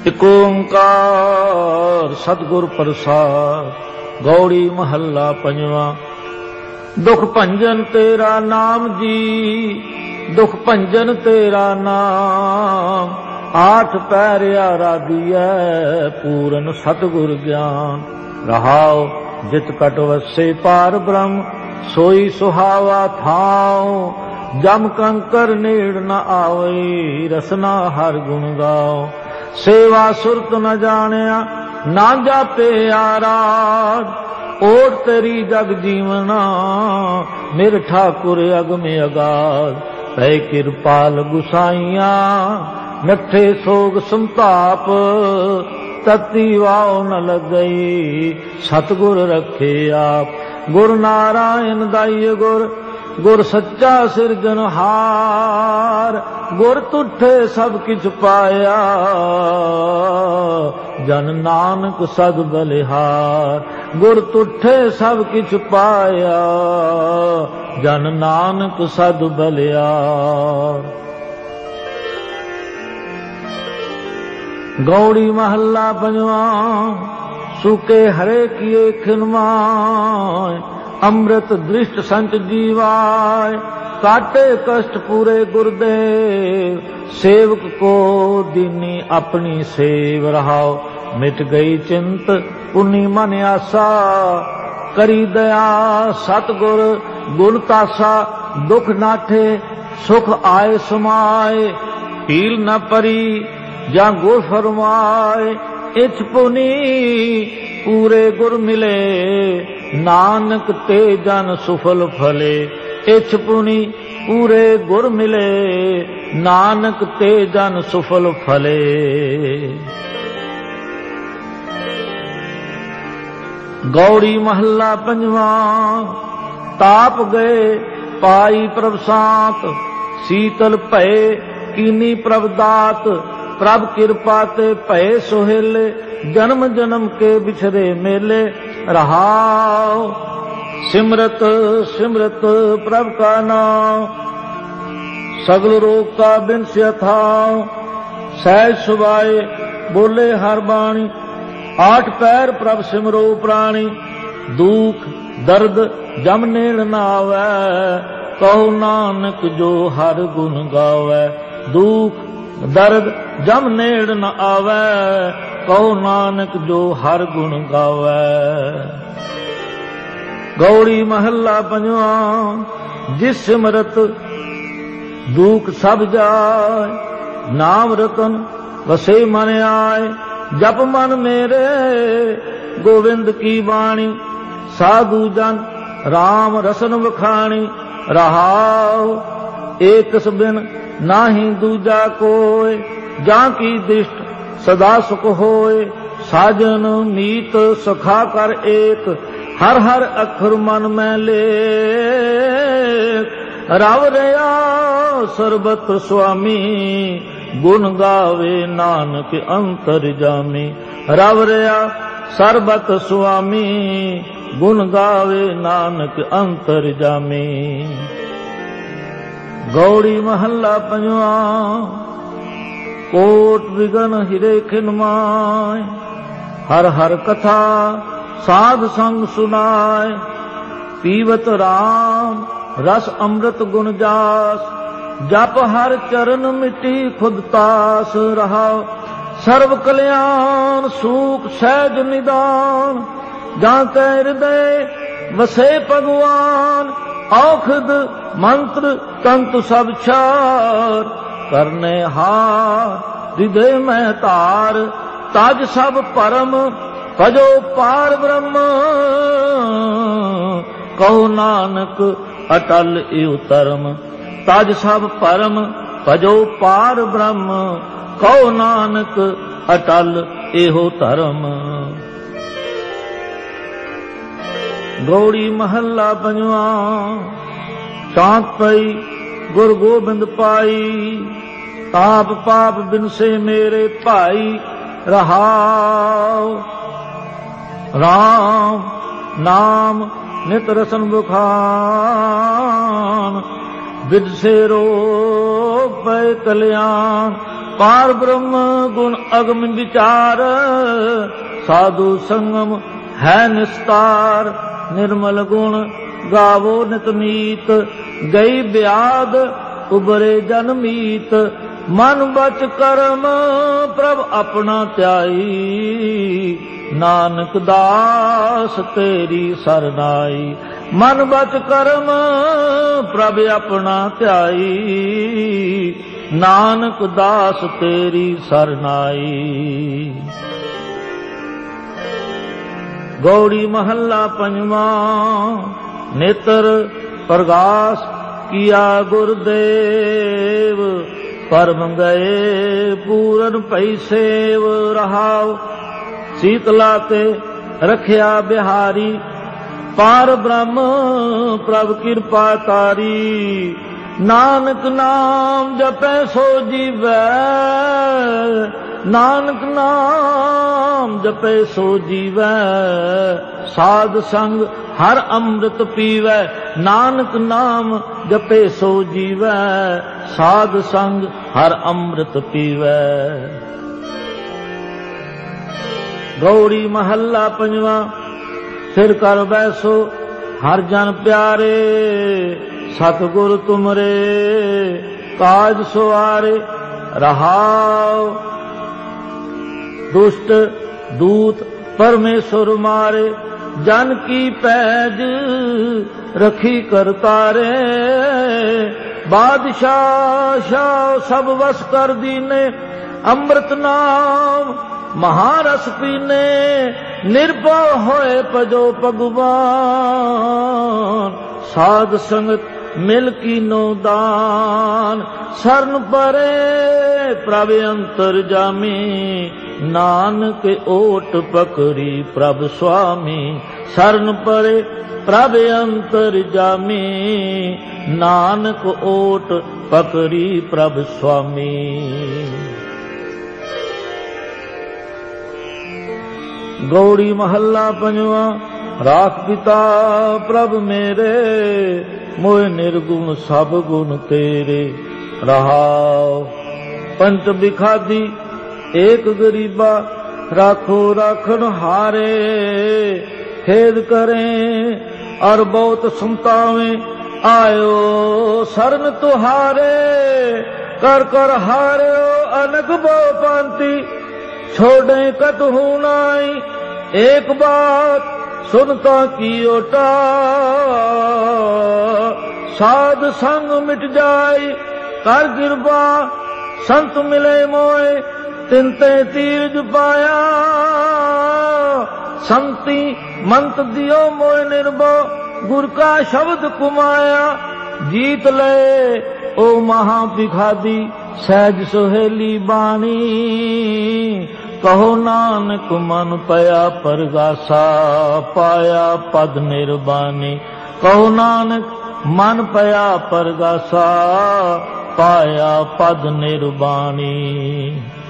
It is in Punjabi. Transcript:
ਇਕ ਓੰਕਾਰ ਸਤਿਗੁਰ ਪ੍ਰਸਾਦਿ। ਗੌੜੀ ਮਹੱਲਾ ਪੰਜਵਾਂ। ਦੁਖ ਭੰਜਨ ਤੇਰਾ ਨਾਮ ਜੀ, ਦੁਖ ਭੰਜਨ ਤੇਰਾ ਨਾਮ। ਆਠ ਪੈਰ ਆਰਾਧੀਐ ਪੂਰਨ ਸਤਿਗੁਰ ਗਿਆਨ। ਰਹਾਉ ਜਿਤ ਕਟ ਵਸੇ ਪਾਰ ਬ੍ਰਹਮ, ਸੋਈ ਸੁਹਾਵਾ ਥਾਉ। ਜਮ ਕੰਕਰ ਨੇੜ ਨ ਆਵਈ, ਰਸਨਾ ਹਰ ਗੁਣ ਗਾਓ। ਸੇਵਾ ਸੁਰਤ ਨ ਜਾਣਿਆ, ਨਾ ਜਾਪੇ ਆਰਾਧ। ਓਟ ਤੇਰੀ ਜਗ ਜੀਵਨਾ, ਮੇਰੇ ਠਾਕੁਰ ਅਗਮੇ ਅਗਾਧ। ਪੈ ਕਿਰਪਾਲ ਗੁਸਾਈਆਂ, ਨੱਠੇ ਸੋਗ ਸੰਤਾਪ। ਤਤੀ ਵਾਉ ਨ ਲੱਗਈ, ਸਤਿਗੁਰ ਰੱਖੇ ਆਪ। ਗੁਰ ਨਾਰਾਇਣ ਦਾਈਏ ਗੁਰ, ਗੁਰ ਸੱਚਾ ਸਿਰਜਨਹਾਰ। ਗੁਰ ਤੁਠੇ ਸਭ ਕਿਛ ਪਾਇਆ, ਜਨ ਨਾਨਕ ਸਦ ਬਲਿਹਾਰ। ਗੁਰ ਤੁਠੇ ਸਭ ਕਿਛ ਪਾਇਆ, ਜਨ ਨਾਨਕ ਸਦ ਬਲਿਹਾਰ। ਗੌੜੀ ਮਹੱਲਾ ਪੰਜਵਾਂ। ਸੁਕੇ ਹਰੇ ਕੀਏ ਖਿਨਮਾਏ, ਅੰਮ੍ਰਿਤ ਦ੍ਰਿਸ਼ਟ ਸੰਤ ਜੀਵਾਏ। ਕਾਟੇ ਕਸ਼ਟ ਪੂਰੇ ਗੁਰਦੇਵ, ਸੇਵਕ ਕੋ ਦੀਨੀ ਆਪਣੀ ਸੇਵ। ਰਹਾਉ ਮਿਟ ਗਈ ਚਿੰਤ ਪੁਨੀ ਮਨ ਆਸਾ। ਕਰੀ ਦਇਆ ਸਤਿਗੁਰ ਗੁਣ ਤਾਸਾ। ਦੁਖ ਨਾਠੇ ਸੁਖ ਆਏ ਸਮਾਏ, ਪੀਲ ਨ ਪਰੀ ਜਾਂ ਗੁਰ ਫਰਮਾਏ। ਇਛ ਪੁਨੀ ਪੂਰੇ ਗੁਰ ਮਿਲੇ, ਨਾਨਕ ਤੇ ਜਨ ਸੁਫਲ ਫਲੇ। ਇਛ ਪੁਨੀ ਪੂਰੇ ਗੁਰ ਮਿਲੇ, ਨਾਨਕ ਤੇ ਜਨ ਸੁਫਲ ਫਲੇ। ਗੌੜੀ ਮਹੱਲਾ ਪੰਜਵਾਂ। ਤਾਪ ਗਏ ਪਾਈ ਪ੍ਰਭ ਸਾਤ, ਸੀਤਲ ਭਏ ਕੀਨੀ ਪ੍ਰਭ ਦਾਤ। ਪ੍ਰਭ ਕਿਰਪਾ ਤੇ ਭਏ ਸੁਹੇਲੇ, ਜਨਮ ਜਨਮ ਕੇ ਵਿਛਰੇ ਮੇਲੇ। ਰਹਾਉ ਸਿਮਰਤ ਸਿਮਰਤ ਪ੍ਰਭ ਕਾ ਨਾਮ, ਸਗਲ ਰੋਗ ਕਾ ਬਿਨਸਿਆ ਥਾਉ। ਸਹਿਜ ਸੁਭਾਏ ਬੋਲੇ ਹਰ ਬਾਣੀ, ਆਠ ਪੈਰ ਪ੍ਰਭ ਸਿਮਰੋ ਪ੍ਰਾਣੀ। ਦੁਖ ਦਰਦ ਜਮ ਨੇੜ ਨ ਆਵੈ, ਕਹੋ ਨਾਨਕ ਜੋ ਹਰ ਗੁਣ ਗਾਵੈ। ਦੁਖ ਦਰਦ ਜਮ ਨੇੜ ਨ ਆਵੈ, ਕਹੋ ਨਾਨਕ ਜੋ ਹਰ ਗੁਣ ਗਾਵੈ। ਗੌੜੀ ਮਹੱਲਾ ਪੰਜਵਾਂ। ਜਿਸ ਸਿਮਰਤ ਦੁਖ ਸਭ ਜਾਏ, ਨਾਮ ਰਤਨ ਵਸੇ ਮਨ ਆਏ। ਜਪ ਮਨ ਮੇਰੇ ਗੋਵਿੰਦ ਕੀ ਬਾਣੀ, ਸਾਧੂ ਜਨ ਰਾਮ ਰਸਨ ਵਖਾਣੀ। ਰਹਾਉ ਏਕਸ ਬਿਨ ਨਾਹੀ ਦੂਜਾ ਕੋਇ, ਜਾਂ ਕੀ ਦਿਸ਼ਟ ਸਦਾ ਸੁਖ ਹੋਏ। ਸਾਜਨ ਮੀਤ ਸਖਾ ਕਰ ਏਕ, ਹਰ ਹਰ ਅੱਖਰ ਮਨ ਮੈਂ ਲੇਖ। ਰਵ ਰਿਆ ਸਰਬਤ ਸੁਆਮੀ, ਗੁਣ ਗਾਵੇ ਨਾਨਕ ਅੰਤਰ ਜਾਮੀ। ਰਵ ਰਿਆ ਸਰਬਤ ਸੁਆਮੀ, ਗੁਣ ਗਾਵੇ ਨਾਨਕ ਅੰਤਰ ਜਾਮੀ। ਗੌੜੀ ਮਹੱਲਾ ਪੰਜਵਾਂ। ਕੋਟ ਵਿਗਨ ਹਿਰੇ ਖਿਨਮਾਏ, ਹਰ ਹਰ ਕਥਾ ਸਾਧ ਸੰਗ ਸੁਨਾਏ। ਪੀਵਤ ਰਾਮ ਰਸ ਅੰਮ੍ਰਿਤ ਗੁਣ ਜਾਸ, ਜਪ ਹਰ ਚਰਨ ਮਿਟੀ ਖੁਦ ਤਾਸ। ਰਹਾਉ ਸਰਬ ਕਲਿਆਣ ਸੂਖ ਸਹਿਜ ਨਿਦਾਨ, ਜਾਂ ਕੈ ਹਿਰਦੈ ਵਸੇ ਭਗਵਾਨ। ਔਖਦ ਮੰਤਰ ਤੰਤ ਸਭ ਛਾਰ, ਕਰਨੇ ਹਾਰ ਹਿਰਦੇ ਮੈਂ ਧਾਰ। ਤਜ ਸਭ ਪਰਮ ਭਜੋ ਪਾਰ ਬ੍ਰਹਮ, ਕਹੋ ਨਾਨਕ ਅਟਲ ਇਉ ਧਰਮ। ਤਜ ਸਭ ਪਰਮ ਭਜੋ ਪਾਰ ਬ੍ਰਹਮ, ਕਹੋ ਨਾਨਕ ਅਟਲ ਇਹੋ ਧਰਮ। ਗੌੜੀ ਮਹੱਲਾ ਪੰਜਵਾਂ। ਸ਼ਾਂਤ ਪਈ ਗੁਰ ਗੋਬਿੰਦ ਪਾਈ, ਤਾਪ ਪਾਪ ਬਿਨਸੇ ਮੇਰੇ ਭਾਈ। ਰਹਾਉ ਰਾਮ ਨਾਮ ਨਿਤ ਰਸਨ ਬੁਖਾਨ, ਵਿਦ ਸੇ ਰੋਗ ਪੈ ਕਲਿਆਣ। पार ब्रह्म गुण अगम विचार, साधु संगम है निस्तार। निर्मल गुण गावो नित नीत, गई ब्याद उबरे जनमीत। मन बच कर्म प्रभ अपना त्याई, नानक दास तेरी सरनाई। मन बच कर्म प्रभ अपना त्याई, नानक दास तेरी सरनाई। गौड़ी महला पंजवा। नेत्र प्रगास किया गुरुदेव, परम गए पूरन पई सेव। रहाव शीतला ते रखिया बिहारी, पार ब्रह्म प्रभ कृपा तारी। नानक नाम जपै सो जीवै, नानक नाम जपै सो जीवै। साध संग हर अमृत पीवै, नानक नाम जपै सो जीवै। साध संग हर अमृत पीवै। गौड़ी महला पंजवा। सिर कर बैसो हर जन प्यारे, सतगुर तुमरे काज सुआरे। रहाव दुष्ट दूत परमेश्वर मारे, जन की पैज रखी करतारे। बादशाह शाह सब वस कर दीने, अमृत नाम महारस पीने। निर्भय होए पजो भगवान, साध संगत मिल कीनो दान। शरण परे प्रभ अंतर जामी, नानक ओट पकड़ी प्रभ स्वामी। शरण परे प्रभ अंतर जामी, नानक ओट पकड़ी प्रभ स्वामी। गौड़ी महला पंजवा। राख पिता प्रभ मेरे, मोह निर्गुण सब गुण तेरे। रहाव पंच बिखादी एक गरीबा, राखो राखन हारे। खेद करें और बहुत संतावे, आयो शरण तुहारे। कर कर हारो अनक बहु पांति, छोड़े कतहु नाई। एक बात सुनता की ओटा, साध संग मिट जाय। कर गिरबा संत मिले मोए, तिनते तीर्थ पाया। संति मंत दियो मोए निर्भय, गुर का शब्द कुमाया। जीत ले ओ महा भिखादी, सहज सुहेली बाणी। कहो नानक मन पया परगासा, पाया पद निर्बानी। कहो नानक मन पया परगासा, पाया पद निर्बानी।